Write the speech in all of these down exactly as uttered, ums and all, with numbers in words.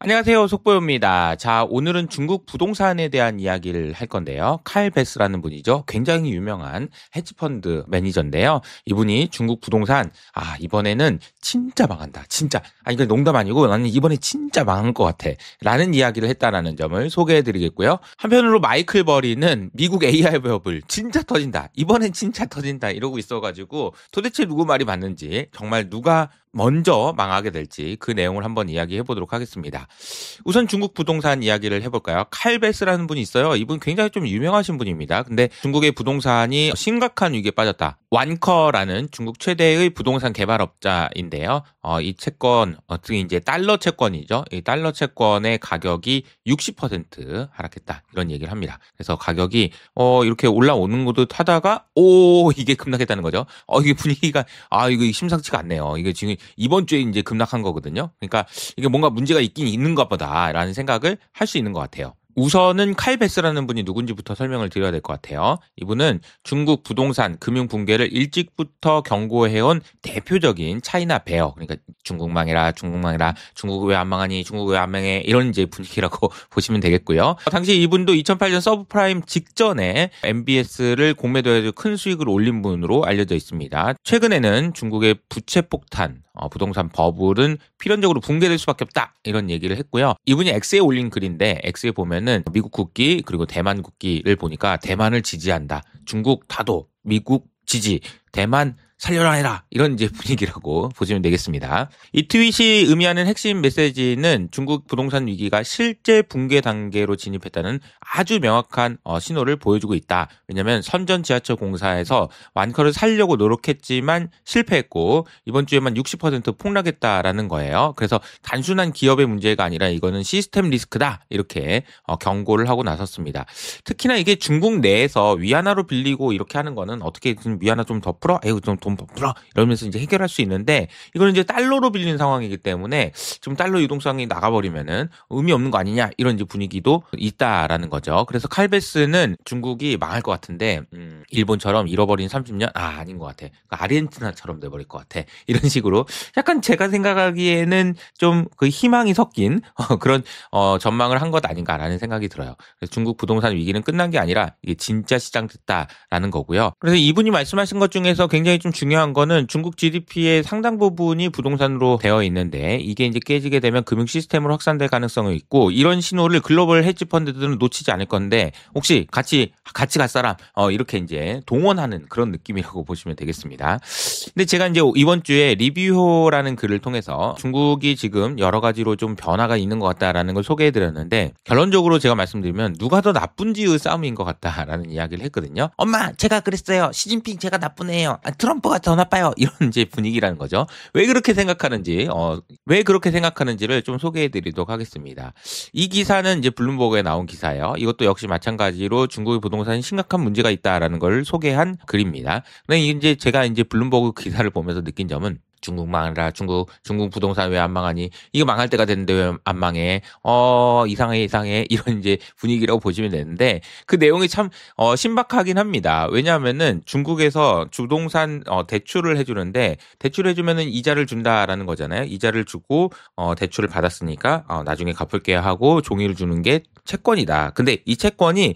안녕하세요. 속보입니다. 자, 오늘은 중국 부동산에 대한 이야기를 할 건데요. 칼 베스라는 분이죠. 굉장히 유명한 헤지펀드 매니저인데요. 이분이 중국 부동산, 아, 이번에는 진짜 망한다. 진짜. 아, 이거 농담 아니고 나는 이번에 진짜 망한 것 같아. 라는 이야기를 했다라는 점을 소개해 드리겠고요. 한편으로 마이클 버리는 미국 에이아이 버블 진짜 터진다. 이번엔 진짜 터진다. 이러고 있어가지고 도대체 누구 말이 맞는지, 정말 누가 먼저 망하게 될지 그 내용을 한번 이야기해 보도록 하겠습니다. 우선 중국 부동산 이야기를 해볼까요? 칼 베스라는 분이 있어요. 이분 굉장히 좀 유명하신 분입니다. 근데 중국의 부동산이 심각한 위기에 빠졌다. 완커라는 중국 최대의 부동산 개발업자인데요. 어, 이 채권, 어떻게 이제 달러 채권이죠. 이 달러 채권의 가격이 육십 퍼센트 하락했다. 이런 얘기를 합니다. 그래서 가격이 어, 이렇게 올라오는 것도 타다가 오, 이게 급락했다는 거죠. 어, 이게 분위기가 아, 이거 심상치가 않네요. 이게 지금 이번 주에 이제 급락한 거거든요. 그러니까 이게 뭔가 문제가 있긴 있는가 보다라는 생각을 할 수 있는 것 같아요. 우선은 칼 베스라는 분이 누군지부터 설명을 드려야 될 것 같아요. 이분은 중국 부동산 금융 붕괴를 일찍부터 경고해온 대표적인 차이나 베어, 그러니까 중국 망해라, 중국 망해라, 중국 왜 안 망하니, 중국 왜 안 망해, 이런 이제 분위기라고 보시면 되겠고요. 당시 이분도 이천팔 년 서브프라임 직전에 엠비에스를 공매도해서 큰 수익을 올린 분으로 알려져 있습니다. 최근에는 중국의 부채 폭탄, 어, 부동산 버블은 필연적으로 붕괴될 수밖에 없다, 이런 얘기를 했고요. 이분이 X에 올린 글인데 X에 보면은 미국 국기 그리고 대만 국기를 보니까 대만을 지지한다, 중국 타도, 미국 지지, 대만 살려라 해라, 이런 이제 분위기라고 보시면 되겠습니다. 이 트윗이 의미하는 핵심 메시지는 중국 부동산 위기가 실제 붕괴 단계로 진입했다는 아주 명확한 어, 신호를 보여주고 있다. 왜냐하면 선전 지하철 공사에서 완커를 살려고 노력했지만 실패했고 이번 주에만 육십 퍼센트 폭락했다라는 거예요. 그래서 단순한 기업의 문제가 아니라 이거는 시스템 리스크다, 이렇게 어, 경고를 하고 나섰습니다. 특히나 이게 중국 내에서 위안화로 빌리고 이렇게 하는 거는 어떻게 좀 위안화 좀 더 풀어? 아이고 좀 돈 풀어, 이러면서 이제 해결할 수 있는데 이거는 이제 달러로 빌린 상황이기 때문에 좀 달러 유동성이 나가버리면은 의미 없는 거 아니냐, 이런 이제 분위기도 있다라는 거죠. 그래서 칼 베스는 중국이 망할 것 같은데 음, 일본처럼 잃어버린 삼십 년? 아, 아닌 것 같아. 그러니까 아르헨티나처럼 돼버릴 것 같아. 이런 식으로 약간 제가 생각하기에는 좀 그 희망이 섞인 어, 그런 어, 전망을 한 것 아닌가라는 생각이 들어요. 그래서 중국 부동산 위기는 끝난 게 아니라 이게 진짜 시장 됐다라는 거고요. 그래서 이분이 말씀하신 것 중에서 굉장히 좀 중요한 거는 중국 지디피의 상당 부분이 부동산으로 되어 있는데 이게 이제 깨지게 되면 금융 시스템으로 확산될 가능성이 있고, 이런 신호를 글로벌 헤지 펀드들은 놓치지 않을 건데 혹시 같이 같이 갈 사람 어, 이렇게 이제 동원하는 그런 느낌이라고 보시면 되겠습니다. 근데 제가 이제 이번 주에 리뷰호라는 글을 통해서 중국이 지금 여러 가지로 좀 변화가 있는 것 같다라는 걸 소개해 드렸는데, 결론적으로 제가 말씀드리면 누가 더 나쁜지의 싸움인 것 같다라는 이야기를 했거든요. 엄마, 제가 그랬어요. 시진핑 제가 나쁜 애예요. 아, 트럼프가 더 나빠요. 이런 이제 분위기라는 거죠. 왜 그렇게 생각하는지, 어, 왜 그렇게 생각하는지를 좀 소개해 드리도록 하겠습니다. 이 기사는 이제 블룸버그에 나온 기사예요. 이것도 역시 마찬가지로 중국의 부동산이 심각한 문제가 있다라는 걸 소개한 글입니다. 근데 이제 제가 이제 블룸버그 기사를 보면서 느낀 점은, 중국 망하라, 중국, 중국 부동산 왜 안 망하니? 이거 망할 때가 됐는데 왜 안 망해? 어, 이상해, 이상해. 이런 이제 분위기라고 보시면 되는데, 그 내용이 참, 어, 신박하긴 합니다. 왜냐하면은 중국에서 주동산, 어, 대출을 해주는데, 대출해주면은 이자를 준다라는 거잖아요. 이자를 주고, 어, 대출을 받았으니까, 어, 나중에 갚을게 하고 종이를 주는 게 채권이다. 근데 이 채권이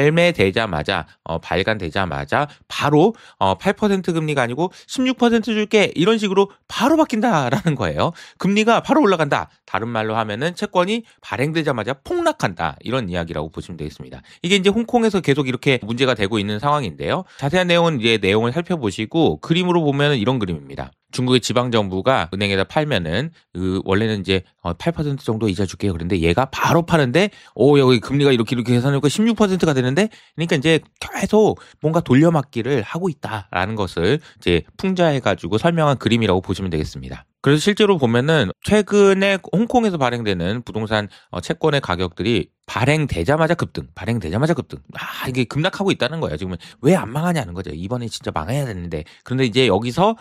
발매되자마자, 어, 발간되자마자 바로, 어, 팔 퍼센트 금리가 아니고 십육 퍼센트 줄게, 이런 식으로 바로 바뀐다라는 거예요. 금리가 바로 올라간다. 다른 말로 하면은 채권이 발행되자마자 폭락한다, 이런 이야기라고 보시면 되겠습니다. 이게 이제 홍콩에서 계속 이렇게 문제가 되고 있는 상황인데요. 자세한 내용은 이제 내용을 살펴보시고, 그림으로 보면은 이런 그림입니다. 중국의 지방정부가 은행에다 팔면은 그 원래는 이제 팔 퍼센트 정도 이자 줄게요. 그런데 얘가 바로 파는데 오, 여기 금리가 이렇게 이렇게 계산하니까 십육 퍼센트가 되는데, 그러니까 이제 계속 뭔가 돌려막기를 하고 있다라는 것을 이제 풍자해가지고 설명한 그림이라고 보시면 되겠습니다. 그래서 실제로 보면은 최근에 홍콩에서 발행되는 부동산 채권의 가격들이 발행되자마자 급등, 발행되자마자 급등. 아, 이게 급락하고 있다는 거예요. 지금은 왜 안 망하냐는 거죠. 이번에 진짜 망해야 되는데. 그런데 이제 여기서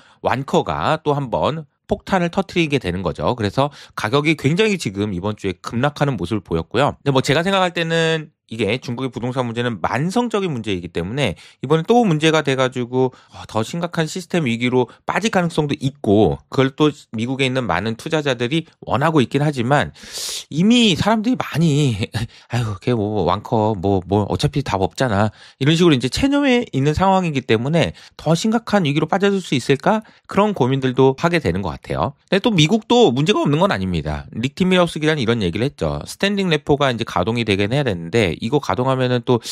완커가 또 한번 폭탄을 터뜨리게 되는 거죠. 그래서 가격이 굉장히 지금 이번 주에 급락하는 모습을 보였고요. 근데 뭐 제가 생각할 때는 이게 중국의 부동산 문제는 만성적인 문제이기 때문에 이번에 또 문제가 돼가지고 더 심각한 시스템 위기로 빠질 가능성도 있고, 그걸 또 미국에 있는 많은 투자자들이 원하고 있긴 하지만 이미 사람들이 많이 아유 걔 뭐 왕커 뭐 뭐 어차피 답 없잖아 이런 식으로 이제 체념해 있는 상황이기 때문에 더 심각한 위기로 빠져들 수 있을까, 그런 고민들도 하게 되는 것 같아요. 근데 또 미국도 문제가 없는 건 아닙니다. 릭 티밀러스 기자는 이런 얘기를 했죠. 스탠딩 레포가 이제 가동이 되긴 해야 되는데 이거 가동하면은 또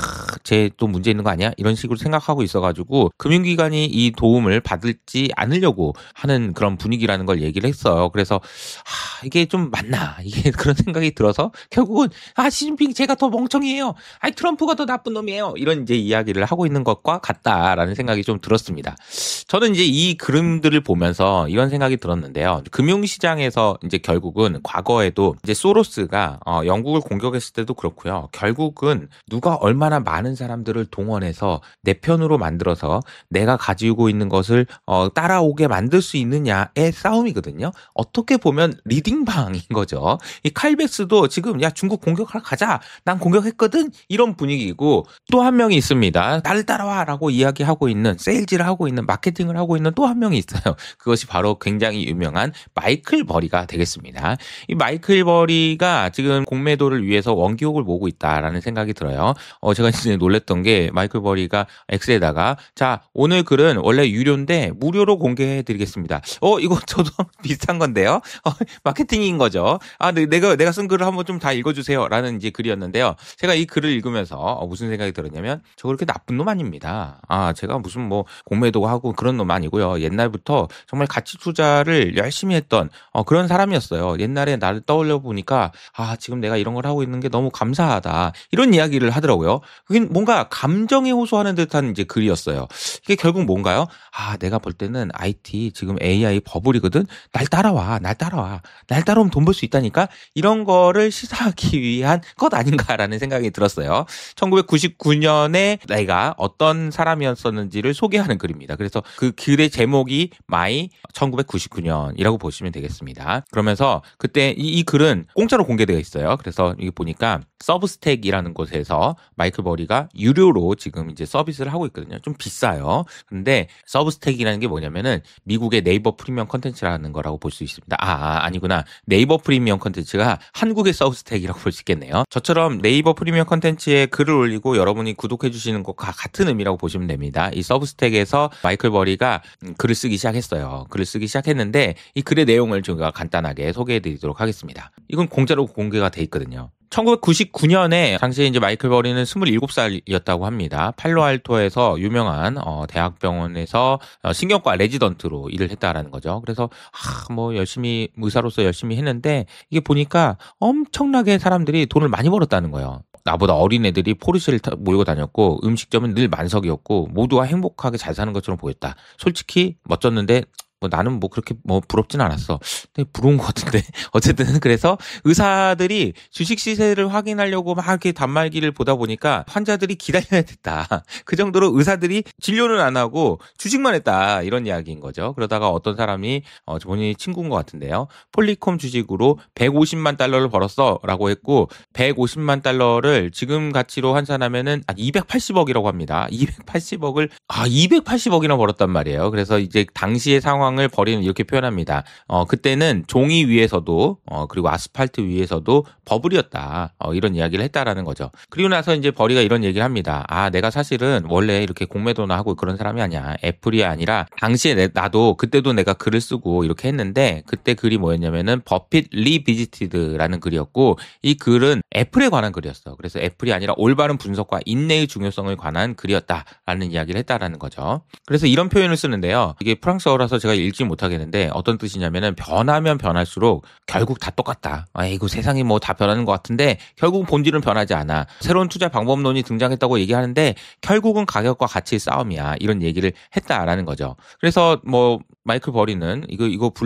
쟤 또 문제 있는 거 아니야? 이런 식으로 생각하고 있어가지고 금융기관이 이 도움을 받을지 않으려고 하는 그런 분위기라는 걸 얘기를 했어요. 그래서 하, 이게 좀 맞나 이게 그런 생각이 들어서 결국은 아 시진핑 제가 더 멍청이에요. 아이 트럼프가 더 나쁜 놈이에요. 이런 이제 이야기를 하고 있는 것과 같다라는 생각이 좀 들었습니다. 저는 이제 이 그림들을 보면서 이런 생각이 들었는데요. 금융시장에서 이제 결국은 과거에도 이제 소로스가 어, 영국을 공격했을 때도 그렇고요. 결국은 누가 얼마나 많은 사람들을 동원해서 내 편으로 만들어서 내가 가지고 있는 것을 어, 따라오게 만들 수 있느냐의 싸움이거든요. 어떻게 보면 리딩방인 거죠. 이 칼백스도 지금 야 중국 공격하러 가자. 난 공격했거든. 이런 분위기고, 또 한 명이 있습니다. 나를 따라와라고 이야기하고 있는, 세일즈를 하고 있는, 마케팅을 하고 있는 또 한 명이 있어요. 그것이 바로 굉장히 유명한 마이클 버리가 되겠습니다. 이 마이클 버리가 지금 공매도를 위해서 원기옥을 모으고 있다라는 생각이 들어요. 어, 제가 이제 놀랬던 게 마이클 버리가 X에다가 자 오늘 글은 원래 유료인데 무료로 공개해드리겠습니다. 어 이거 저도 비슷한 건데요. 어, 마케팅인 거죠. 아 네, 내가 내가 쓴 글을 한번 좀 다 읽어주세요라는 이제 글이었는데요. 제가 이 글을 읽으면서 어, 무슨 생각이 들었냐면 저 그렇게 나쁜 놈 아닙니다. 아 제가 무슨 뭐 공매도 하고 그런 놈 아니고요. 옛날부터 정말 가치 투자를 열심히 했던 어, 그런 사람이었어요. 옛날에 나를 떠올려 보니까 아 지금 내가 이런 걸 하고 있는 게 너무 감사하다 이런 이야기를 하더라고요. 그게 뭔가 감정에 호소하는 듯한 이제 글이었어요. 이게 결국 뭔가요? 아 내가 볼 때는 아이티 지금 에이아이 버블이거든. 날 따라와, 날 따라와, 날 따라오면 돈 벌 수 있다니까. 이런 거를 시사하기 위한 것 아닌가라는 생각이 들었어요. 천구백구십구 년에 내가 어떤 사람이었었는지를 소개하는 글입니다. 그래서 그 글의 제목이 마이 천구백구십구 년이라고 보시면 되겠습니다. 그러면서 그때 이, 이 글은 공짜로 공개되어 있어요. 그래서 이게 보니까 서브스택이라는 곳에서 마이클 버리가 유료로 지금 이제 서비스를 하고 있거든요. 좀 비싸요. 근데 서브스택이라는 게 뭐냐면은 미국의 네이버 프리미엄 컨텐츠라는 거라고 볼 수 있습니다. 아, 아 아니구나. 네이버 프리미엄 컨텐츠가 한국의 서브스택이라고 볼 수 있겠네요. 저처럼 네이버 프리미엄 컨텐츠에 글을 올리고 여러분이 구독해 주시는 것과 같은 의미라고 보시면 됩니다. 이 서브스택에서 마이클 버리가 글을 쓰기 시작했어요. 글을 쓰기 시작했는데 이 글의 내용을 제가 간단하게 소개해 드리도록 하겠습니다. 이건 공짜로 공개가 돼 있거든요. 천구백구십구 년에 당시에 이제 마이클 버리는 스물일곱 살이었다고 합니다. 팔로알토에서 유명한 어, 대학병원에서 어, 신경과 레지던트로 일을 했다라는 거죠. 그래서 아, 뭐 열심히 의사로서 열심히 했는데 이게 보니까 엄청나게 사람들이 돈을 많이 벌었다는 거예요. 나보다 어린 애들이 포르쉐를 몰고 다녔고 음식점은 늘 만석이었고 모두가 행복하게 잘 사는 것처럼 보였다. 솔직히 멋졌는데 뭐 나는 뭐 그렇게 뭐 부럽진 않았어. 근데 부러운 것 같은데. 어쨌든 그래서 의사들이 주식 시세를 확인하려고 막 이렇게 단말기를 보다 보니까 환자들이 기다려야 됐다. 그 정도로 의사들이 진료는 안 하고 주식만 했다. 이런 이야기인 거죠. 그러다가 어떤 사람이 어, 본인이 친구인 것 같은데요. 폴리콤 주식으로 백오십만 달러를 벌었어 라고 했고 백오십만 달러를 지금 가치로 환산하면은 이백팔십억이라고 합니다. 이백팔십억을 아 이백팔십억이나 벌었단 말이에요. 그래서 이제 당시의 상황 을 버리는 이렇게 표현합니다. 어, 그때는 종이 위에서도 어, 그리고 아스팔트 위에서도 버블이었다. 어, 이런 이야기를 했다라는 거죠. 그리고 나서 이제 버리가 이런 얘기를 합니다. 아, 내가 사실은 원래 이렇게 공매도나 하고 그런 사람이 아니야. 애플이 아니라 당시에 내, 나도 그때도 내가 글을 쓰고 이렇게 했는데 그때 글이 뭐였냐면은 버핏 리비지티드라는 글이었고 이 글은 애플에 관한 글이었어. 그래서 애플이 아니라 올바른 분석과 인내의 중요성을 관한 글이었다라는 이야기를 했다라는 거죠. 그래서 이런 표현을 쓰는데요. 이게 프랑스어라서 제가 읽지 못하겠는데 어떤 뜻이냐면은 변하면 변할수록 결국 다 똑같다. 아이고 세상이 뭐 다 변하는 것 같은데 결국은 본질은 변하지 않아. 새로운 투자 방법론이 등장했다고 얘기하는데 결국은 가격과 가치의 싸움이야. 이런 얘기를 했다라는 거죠. 그래서 뭐 마이클 버리는 이거 이거 불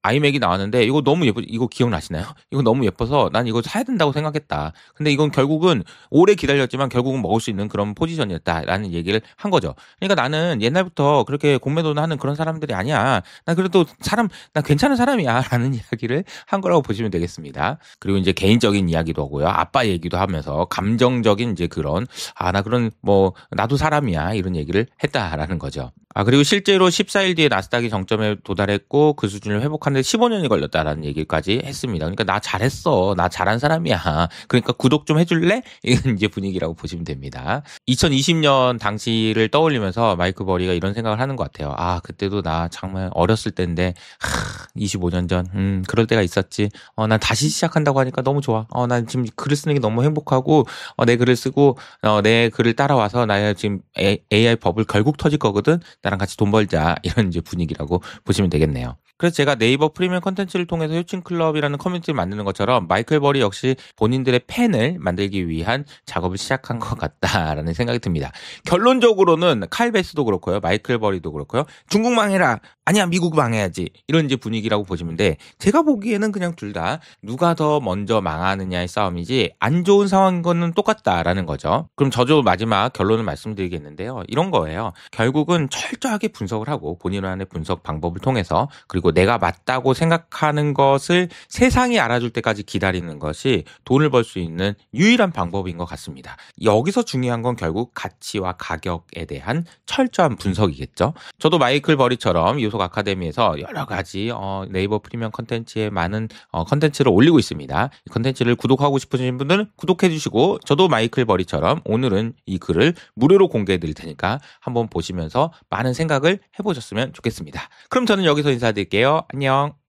아이맥이 나왔는데 이거 너무 예뻐. 이거 기억나시나요? 이거 너무 예뻐서 난 이거 사야 된다고 생각했다. 근데 이건 결국은 오래 기다렸지만 결국은 먹을 수 있는 그런 포지션이었다라는 얘기를 한 거죠. 그러니까 나는 옛날부터 그렇게 공매도는 하는 그런 사람들이 아니야. 나 그래도 사람, 나 괜찮은 사람이야. 라는 이야기를 한 거라고 보시면 되겠습니다. 그리고 이제 개인적인 이야기도 하고요. 아빠 얘기도 하면서 감정적인 이제 그런, 아, 나 그런 뭐, 나도 사람이야. 이런 얘기를 했다라는 거죠. 아, 그리고 실제로 십사 일 뒤에 나스닥이 정점에 도달했고 그 수준을 회복하는데 십오 년이 걸렸다라는 얘기까지 했습니다. 그러니까 나 잘했어. 나 잘한 사람이야. 그러니까 구독 좀 해줄래? 이런 이제 분위기라고 보시면 됩니다. 이천이십 년 당시를 떠올리면서 마이클 버리가 이런 생각을 하는 것 같아요. 아, 그때도 나 정말 어렸을 때인데, 하, 이십오 년 전, 음, 그럴 때가 있었지. 어, 난 다시 시작한다고 하니까 너무 좋아. 어, 난 지금 글을 쓰는 게 너무 행복하고, 어, 내 글을 쓰고, 어, 내 글을 따라와서 나 지금 에이아이 버블 결국 터질 거거든. 나랑 같이 돈 벌자 이런 이제 분위기라고 보시면 되겠네요. 그래서 제가 네이버 프리미엄 컨텐츠를 통해서 효친클럽이라는 커뮤니티를 만드는 것처럼 마이클 버리 역시 본인들의 팬을 만들기 위한 작업을 시작한 것 같다라는 생각이 듭니다. 결론적으로는 칼 베스도 그렇고요. 마이클 버리도 그렇고요. 중국 망해라. 아니야 미국 망해야지. 이런 이제 분위기라고 보시면 돼. 제가 보기에는 그냥 둘 다 누가 더 먼저 망하느냐의 싸움이지 안 좋은 상황인 거는 똑같다라는 거죠. 그럼 저도 마지막 결론을 말씀드리겠는데요. 이런 거예요. 결국은 철저하게 분석을 하고 본인만의 분석 방법을 통해서 그리고 내가 맞다고 생각하는 것을 세상이 알아줄 때까지 기다리는 것이 돈을 벌 수 있는 유일한 방법인 것 같습니다. 여기서 중요한 건 결국 가치와 가격에 대한 철저한 분석이겠죠. 저도 마이클 버리처럼 유속 아카데미에서 여러 가지 어, 네이버 프리미엄 컨텐츠에 많은 어, 컨텐츠를 올리고 있습니다. 이 컨텐츠를 구독하고 싶으신 분들은 구독해 주시고 저도 마이클 버리처럼 오늘은 이 글을 무료로 공개해 드릴 테니까 한번 보시면서 많은 생각을 해보셨으면 좋겠습니다. 그럼 저는 여기서 인사드릴게요. 안녕.